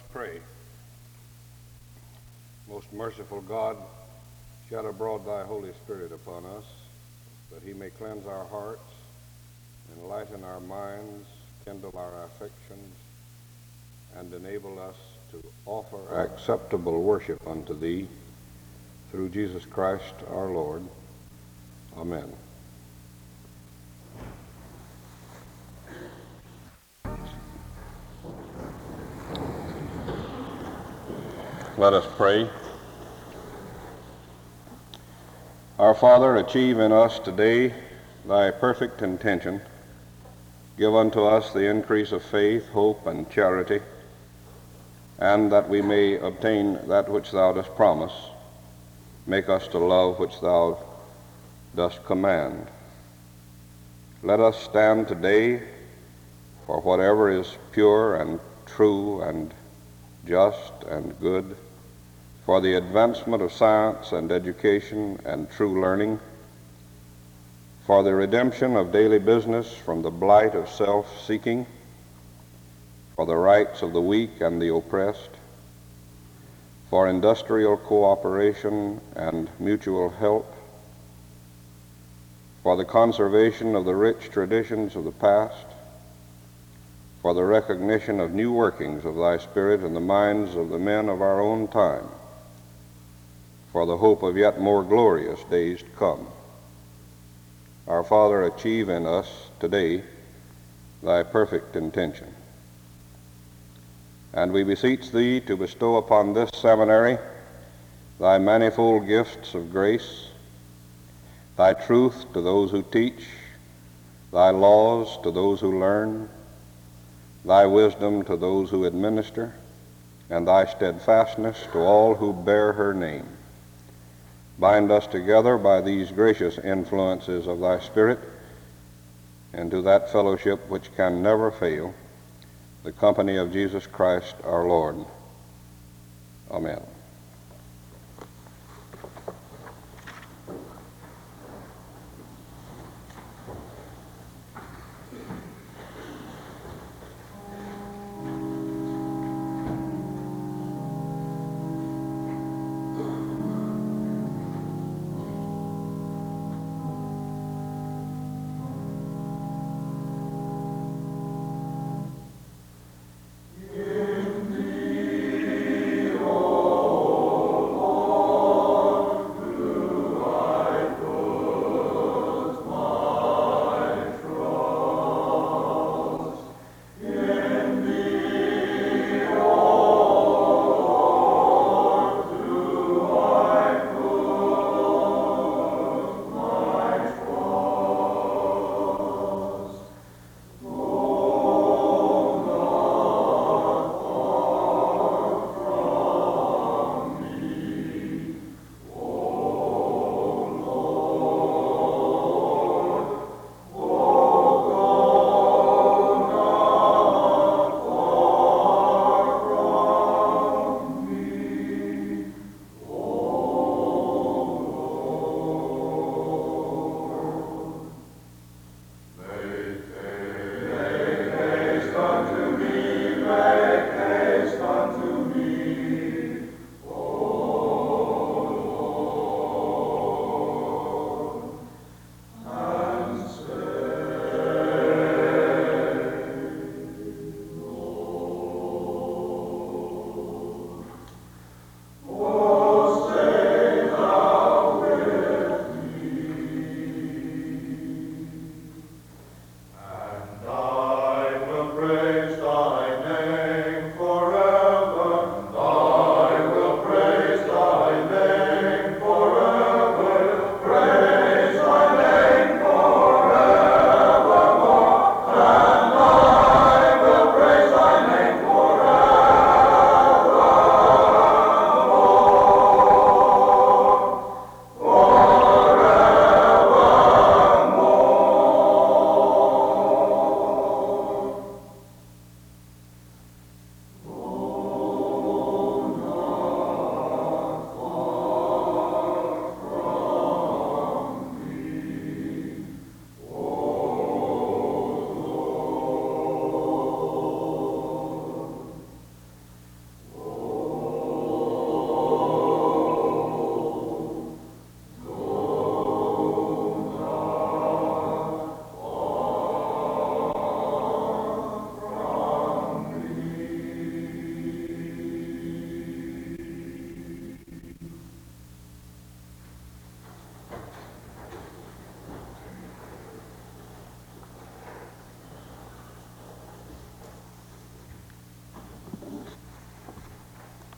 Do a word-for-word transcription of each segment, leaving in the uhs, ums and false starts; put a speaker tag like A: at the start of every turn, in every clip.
A: pray. Most merciful God, shed abroad thy Holy Spirit upon us, that he may cleanse our hearts, enlighten our minds, kindle our affections, and enable us to offer acceptable worship unto thee through Jesus Christ our Lord. Amen. Let us pray. Our Father, achieve in us today thy perfect intention. Give unto us the increase of faith, hope, and charity, and that we may obtain that which thou dost promise, make us to love which thou dost command. Let us stand today for whatever is pure and true and just and good, for the advancement of science and education and true learning, for the redemption of daily business from the blight of self-seeking, for the rights of the weak and the oppressed, for industrial cooperation and mutual help, for the conservation of the rich traditions of the past, for the recognition of new workings of thy Spirit in the minds of the men of our own time, for the hope of yet more glorious days to come. Our Father, achieve in us today thy perfect intention. And we beseech thee to bestow upon this seminary thy manifold gifts of grace, thy truth to those who teach, thy laws to those who learn, thy wisdom to those who administer, and thy steadfastness to all who bear her name. Bind us together by these gracious influences of thy Spirit into that fellowship which can never fail, the company of Jesus Christ our Lord. Amen.
B: In thee, O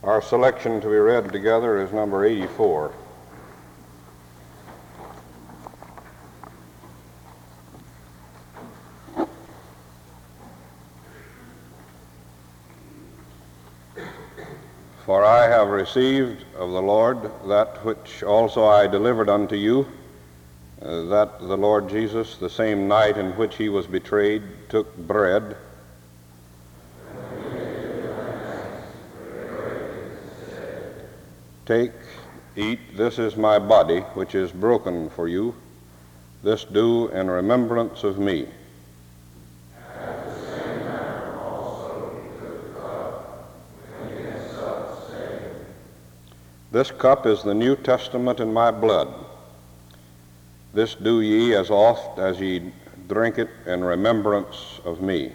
A: Our selection to be read together is number eighty-four. For I have received of the Lord that which also I delivered unto you, uh, that the Lord Jesus, the same night in which he was betrayed, took bread. Take, eat, this is my body, which is broken for you. This do in remembrance of me.
B: At the same manner also he took the cup, when he had supped, saying,
A: This cup is the New Testament in my blood. This do ye as oft as ye drink it in remembrance of me.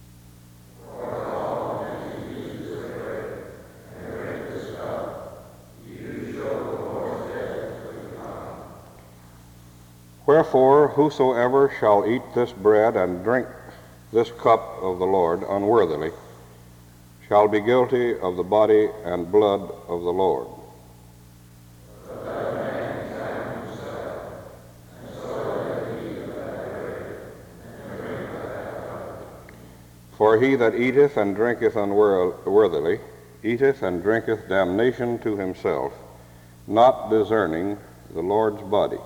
A: Wherefore, whosoever shall eat this bread and drink this cup of the Lord unworthily shall be guilty of the body and blood of the Lord.
B: But let a man examine himself, and so let he eat of that bread, and drink of that cup.
A: For he that eateth and drinketh unworthily eateth and drinketh damnation to himself, not discerning the Lord's body.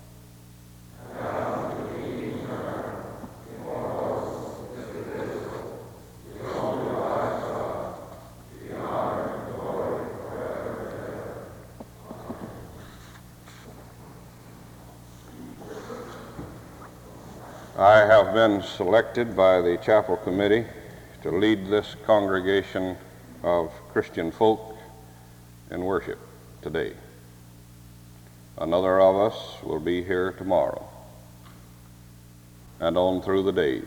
A: I have been selected by the chapel committee to lead this congregation of Christian folk in worship today. Another of us will be here tomorrow and on through the days.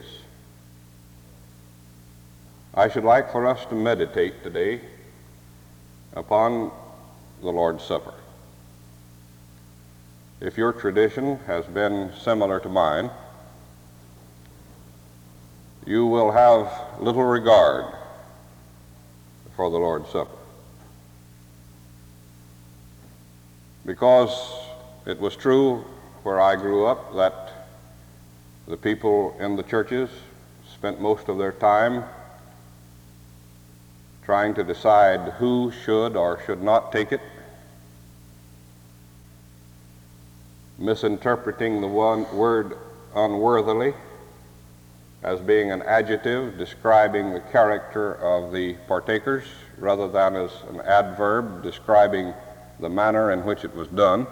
A: I should like for us to meditate today upon the Lord's Supper. If your tradition has been similar to mine, you will have little regard for the Lord's Supper, because it was true where I grew up that the people in the churches spent most of their time trying to decide who should or should not take it, misinterpreting the one word unworthily as being an adjective describing the character of the partakers rather than as an adverb describing the manner in which it was done.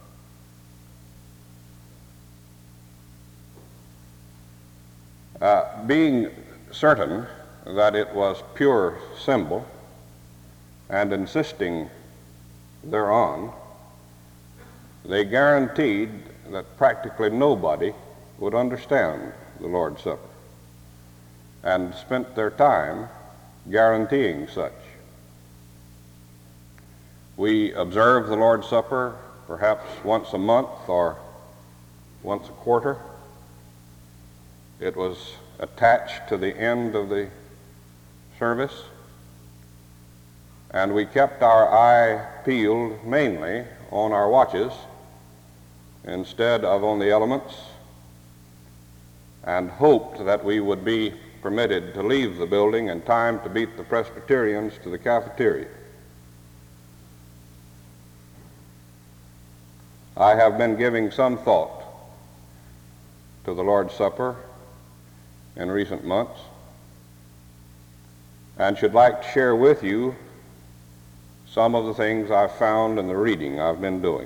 A: Uh, being certain that it was pure symbol and insisting thereon, they guaranteed that practically nobody would understand the Lord's Supper, and spent their time guaranteeing such. We observe the Lord's Supper perhaps once a month or once a quarter. It was attached to the end of the service, and we kept our eye peeled mainly on our watches instead of on the elements, and hoped that we would be permitted to leave the building in time to beat the Presbyterians to the cafeteria. I have been giving some thought to the Lord's Supper in recent months, and should like to share with you some of the things I've found in the reading I've been doing.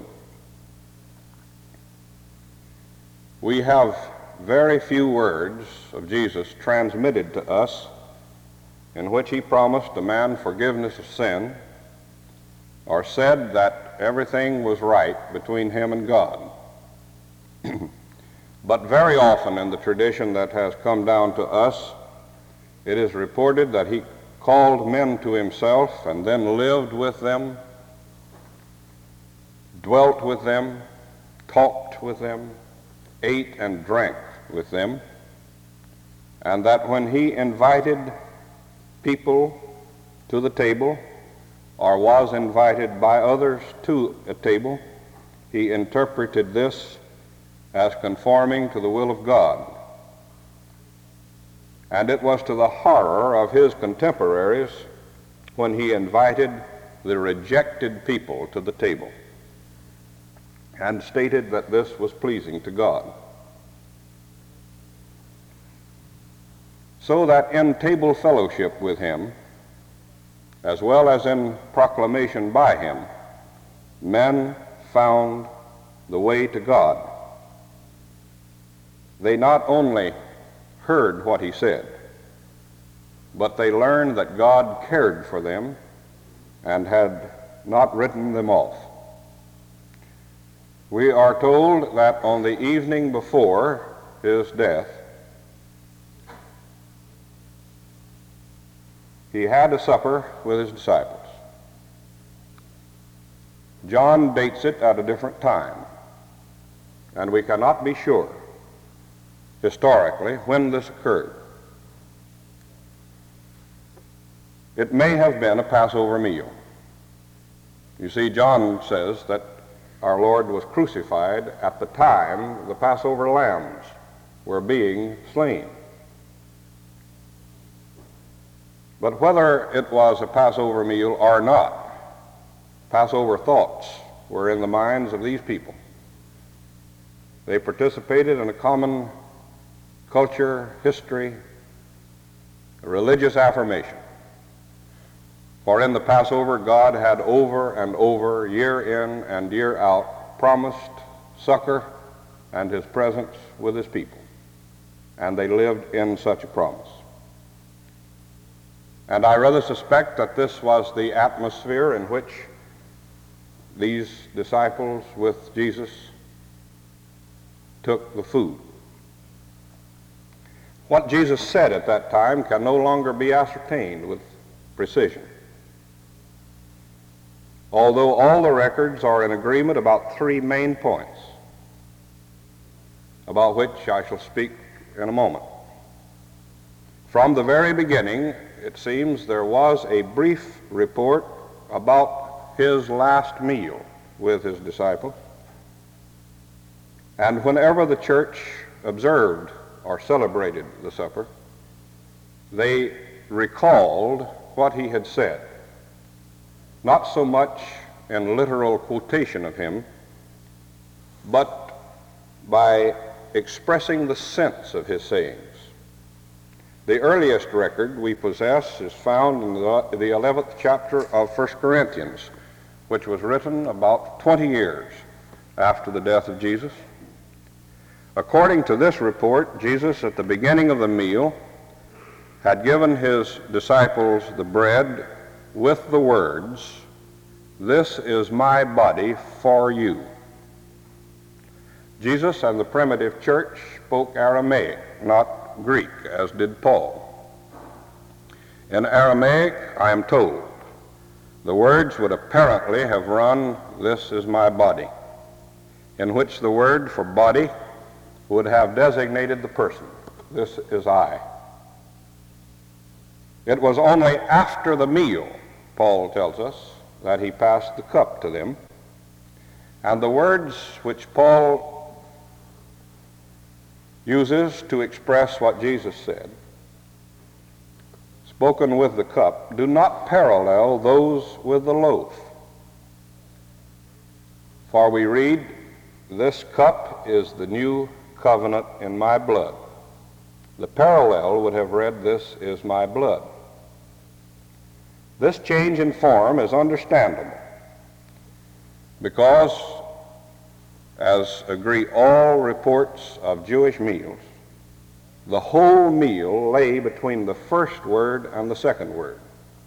A: We have very few words of Jesus transmitted to us in which he promised a man forgiveness of sin, or said that everything was right between him and God. But very often in the tradition that has come down to us, it is reported that he called men to himself and then lived with them, dwelt with them, talked with them, ate and drank with them, and that when he invited people to the table, or was invited by others to a table, he interpreted this as conforming to the will of God. And it was to the horror of his contemporaries when he invited the rejected people to the table and stated that this was pleasing to God. So that in table fellowship with him, as well as in proclamation by him, men found the way to God. They not only heard what he said, but they learned that God cared for them and had not written them off. We are told that on the evening before his death, he had a supper with his disciples. John dates it at a different time, and we cannot be sure historically when this occurred. It may have been a Passover meal. You see, John says that our Lord was crucified at the time the Passover lambs were being slain. But whether it was a Passover meal or not, Passover thoughts were in the minds of these people. They participated in a common culture, history, a religious affirmation. For in the Passover, God had over and over, year in and year out, promised succor and his presence with his people. And they lived in such a promise. And I rather suspect that this was the atmosphere in which these disciples with Jesus took the food. What Jesus said at that time can no longer be ascertained with precision. Although all the records are in agreement about three main points, about which I shall speak in a moment. From the very beginning, it seems there was a brief report about his last meal with his disciples. And whenever the church observed or celebrated the supper, they recalled what he had said, not so much in literal quotation of him, but by expressing the sense of his sayings. The earliest record we possess is found in the, the eleventh chapter of First Corinthians, which was written about twenty years after the death of Jesus. According to this report, Jesus, at the beginning of the meal, had given his disciples the bread with the words, "This is my body for you." Jesus and the primitive church spoke Aramaic, not Greek, as did Paul. In Aramaic, I am told, the words would apparently have run, "This is my body," in which the word for body would have designated the person. This is I. It was only after the meal, Paul tells us, that he passed the cup to them. And the words which Paul uses to express what Jesus said, spoken with the cup, do not parallel those with the loaf. For we read, "This cup is the new covenant in my blood." The parallel would have read, "This is my blood." This change in form is understandable because, as agree all reports of Jewish meals, the whole meal lay between the first word and the second word.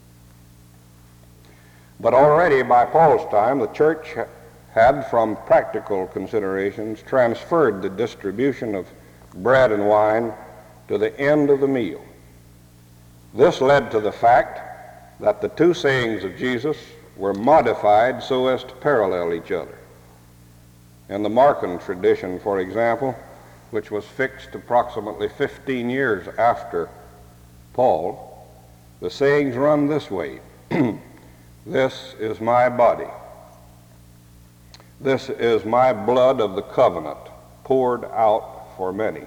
A: But already by Paul's time, the church had, from practical considerations, transferred the distribution of bread and wine to the end of the meal. This led to the fact that the two sayings of Jesus were modified so as to parallel each other. In the Markan tradition, for example, which was fixed approximately fifteen years after Paul, the sayings run this way. This is my body. This is my blood of the covenant, poured out for many.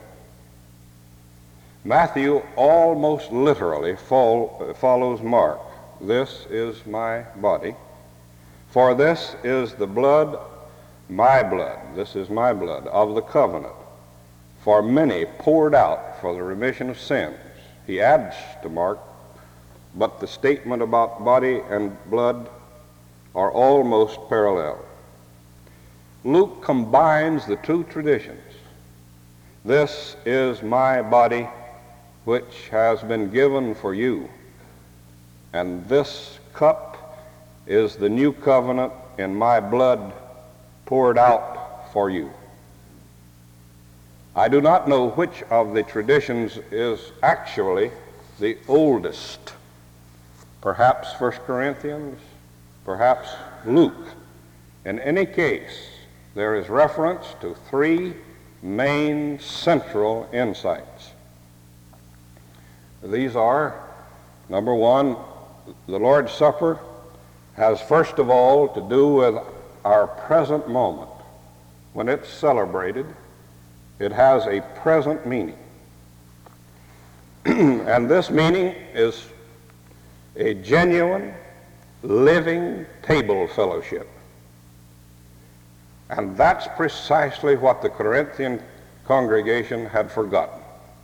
A: Matthew almost literally fol- follows Mark. This is my body. For this is the blood, my blood, this is my blood of the covenant, for many poured out for the remission of sins. He adds to Mark, but the statement about body and blood are almost parallel. Luke combines the two traditions. This is my body which has been given for you, and this cup is the new covenant in my blood poured out for you. I do not know which of the traditions is actually the oldest. Perhaps First Corinthians, perhaps Luke. In any case, there is reference to three main central insights. These are, number one, the Lord's Supper has first of all to do with our present moment. When it's celebrated, it has a present meaning. And this meaning is a genuine, living table fellowship. And that's precisely what the Corinthian congregation had forgotten.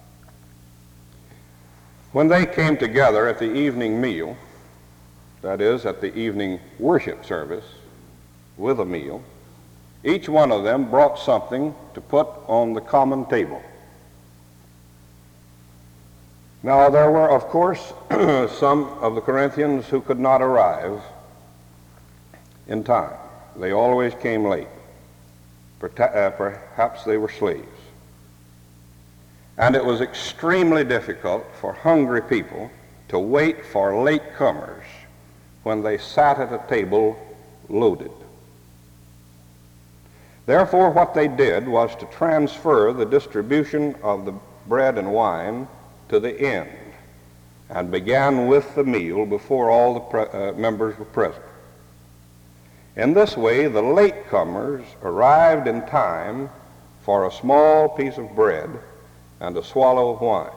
A: When they came together at the evening meal, that is, at the evening worship service, with a meal, each one of them brought something to put on the common table. Now, there were, of course, some of the Corinthians who could not arrive in time. They always came late. Perhaps they were slaves. And it was extremely difficult for hungry people to wait for late comers when they sat at a table loaded. Therefore, what they did was to transfer the distribution of the bread and wine to the end, and began with the meal before all the pre- uh, members were present. In this way, the latecomers arrived in time for a small piece of bread and a swallow of wine.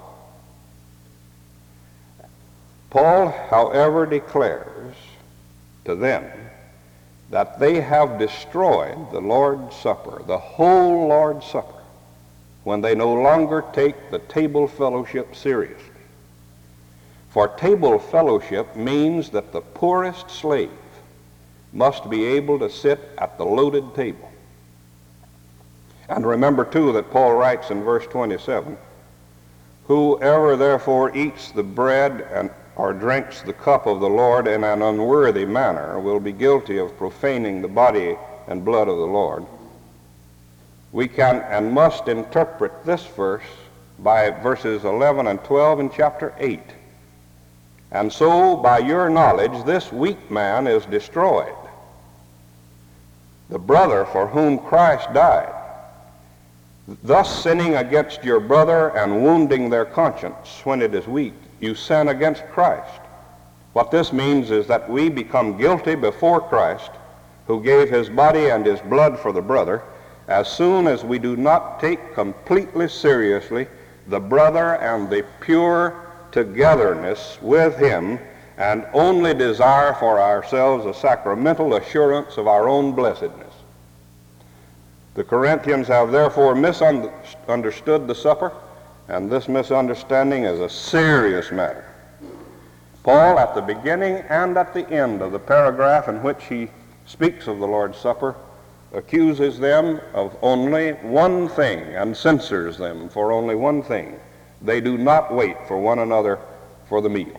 A: Paul, however, declares to them that they have destroyed the Lord's Supper, the whole Lord's Supper, when they no longer take the table fellowship seriously. For table fellowship means that the poorest slave must be able to sit at the loaded table. And remember, too, that Paul writes in verse twenty-seven, "Whoever therefore eats the bread and or drinks the cup of the Lord in an unworthy manner will be guilty of profaning the body and blood of the Lord." We can and must interpret this verse by verses eleven and twelve in chapter eight. And so, by your knowledge, this weak man is destroyed, the brother for whom Christ died. Thus sinning against your brother and wounding their conscience when it is weak, you sin against Christ. What this means is that we become guilty before Christ, who gave his body and his blood for the brother, as soon as we do not take completely seriously the brother and the pure togetherness with him, and only desire for ourselves a sacramental assurance of our own blessedness. The Corinthians have therefore misunderstood the supper, and this misunderstanding is a serious matter. Paul, at the beginning and at the end of the paragraph in which he speaks of the Lord's Supper, accuses them of only one thing and censures them for only one thing. They do not wait for one another for the meal.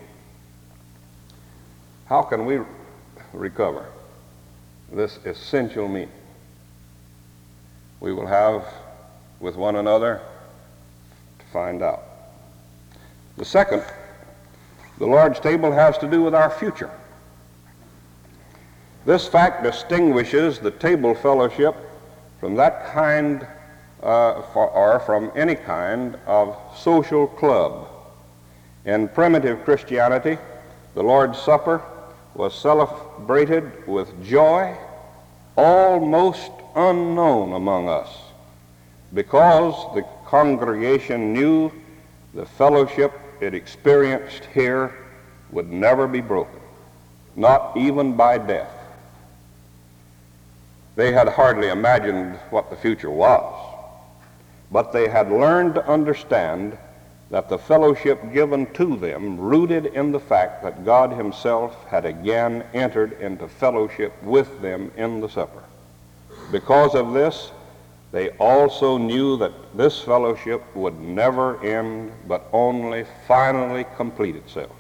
A: How can we recover this essential meaning? We will have with one another to find out. The second, the Lord's table has to do with our future. This fact distinguishes the table fellowship from that kind uh, for, or from any kind of social club. In primitive Christianity, the Lord's Supper was celebrated with joy almost unknown among us, because the congregation knew the fellowship it experienced here would never be broken, not even by death. They had hardly imagined what the future was, but they had learned to understand that the fellowship given to them rooted in the fact that God himself had again entered into fellowship with them in the supper. Because of this, they also knew that this fellowship would never end, but only finally complete itself.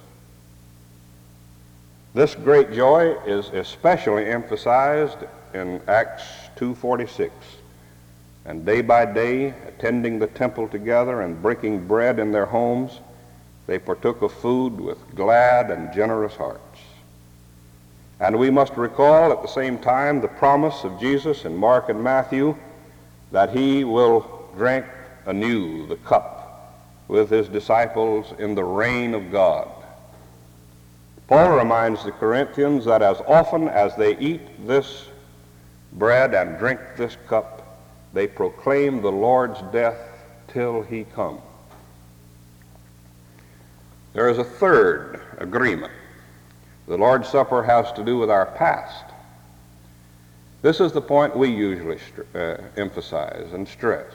A: This great joy is especially emphasized in Acts two forty-six. And day by day, attending the temple together and breaking bread in their homes, they partook of food with glad and generous hearts. And we must recall at the same time the promise of Jesus in Mark and Matthew that he will drink anew the cup with his disciples in the reign of God. Paul reminds the Corinthians that as often as they eat this bread and drink this cup, they proclaim the Lord's death till he come. There is a third agreement. The Lord's Supper has to do with our past. This is the point we usually uh, emphasize and stress.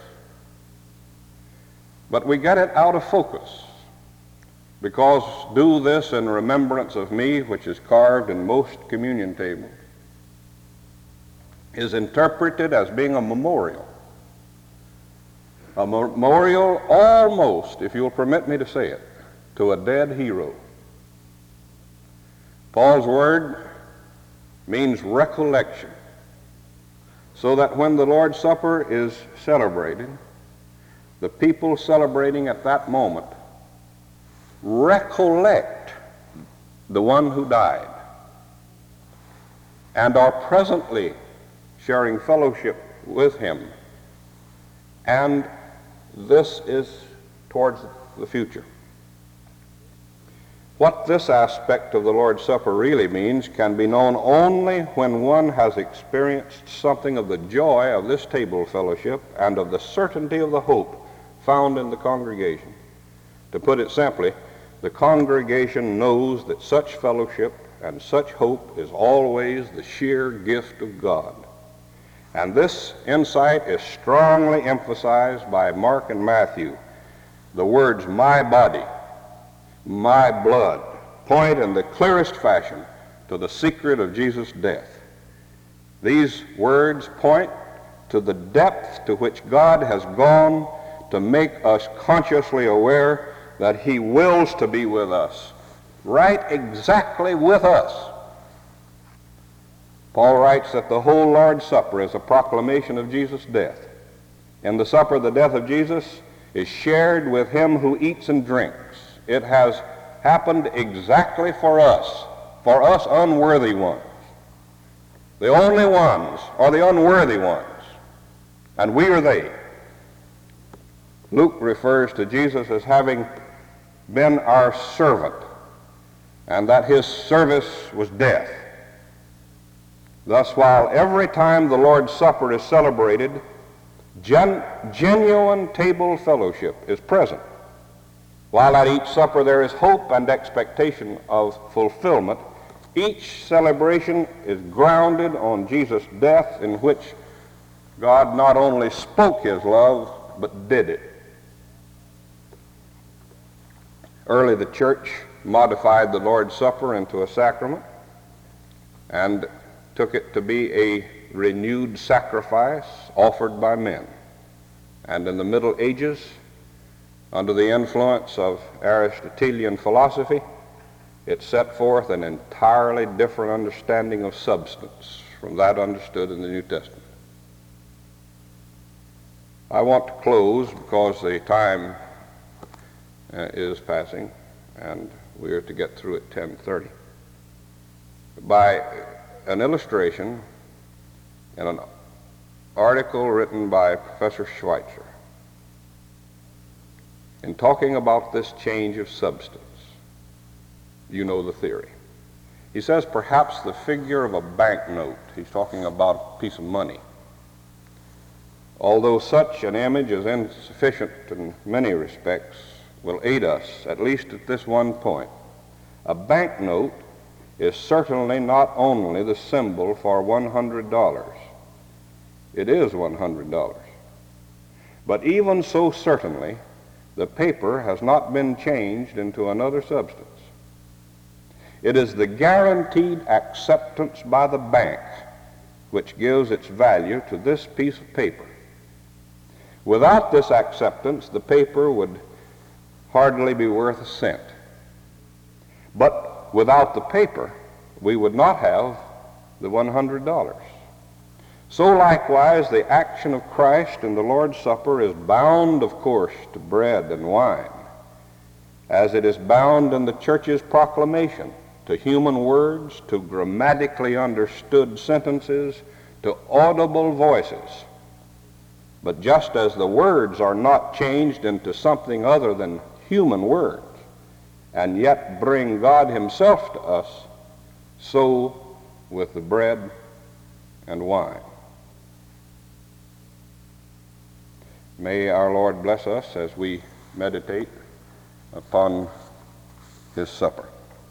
A: But we get it out of focus, because do this in remembrance of me, which is carved in most communion tables, is interpreted as being a memorial. A memorial almost, if you'll permit me to say it, to a dead hero. Paul's word means recollection, so that when the Lord's Supper is celebrated, the people celebrating at that moment recollect the one who died and are presently sharing fellowship with him. And this is towards the future. What this aspect of the Lord's Supper really means can be known only when one has experienced something of the joy of this table fellowship and of the certainty of the hope found in the congregation. To put it simply, the congregation knows that such fellowship and such hope is always the sheer gift of God. And this insight is strongly emphasized by Mark and Matthew. The words, my body, my blood, point in the clearest fashion to the secret of Jesus' death. These words point to the depth to which God has gone to make us consciously aware that he wills to be with us, right exactly with us. Paul writes that the whole Lord's Supper is a proclamation of Jesus' death. In the supper, the death of Jesus is shared with him who eats and drinks. It has happened exactly for us, for us unworthy ones. The only ones are the unworthy ones, and we are they. Luke refers to Jesus as having been our servant, and that his service was death. Thus, while every time the Lord's Supper is celebrated, gen- genuine table fellowship is present, while at each supper there is hope and expectation of fulfillment, each celebration is grounded on Jesus' death, in which God not only spoke his love, but did it. Early the church modified the Lord's Supper into a sacrament and took it to be a renewed sacrifice offered by men. And in the Middle Ages, under the influence of Aristotelian philosophy, it set forth an entirely different understanding of substance from that understood in the New Testament. I want to close, because the time uh, is passing, and we are to get through at ten thirty, by an illustration in an article written by Professor Schweitzer. In talking about this change of substance, you know the theory. He says perhaps the figure of a banknote. He's talking about a piece of money. Although such an image is insufficient in many respects, will aid us, at least at this one point. A banknote is certainly not only the symbol for one hundred dollars. It is one hundred dollars. But even so certainly, the paper has not been changed into another substance. It is the guaranteed acceptance by the bank which gives its value to this piece of paper. Without this acceptance, the paper would hardly be worth a cent. But without the paper, we would not have the one hundred dollars. So likewise, the action of Christ in the Lord's Supper is bound, of course, to bread and wine, as it is bound in the church's proclamation to human words, to grammatically understood sentences, to audible voices. But just as the words are not changed into something other than human words, and yet bring God himself to us, so with the bread and wine. May our Lord bless us as we meditate upon his supper.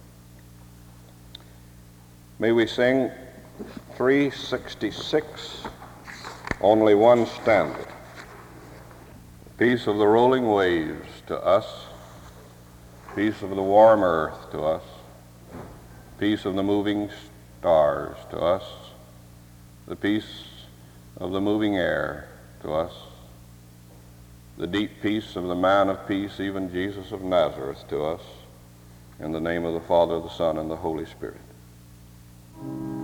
A: May we sing three sixty-six, only one stanza. Peace of the rolling waves to us, peace of the warm earth to us, peace of the moving stars to us, the peace of the moving air to us, the deep peace of the man of peace, even Jesus of Nazareth, to us, in the name of the Father, the Son, and the Holy Spirit.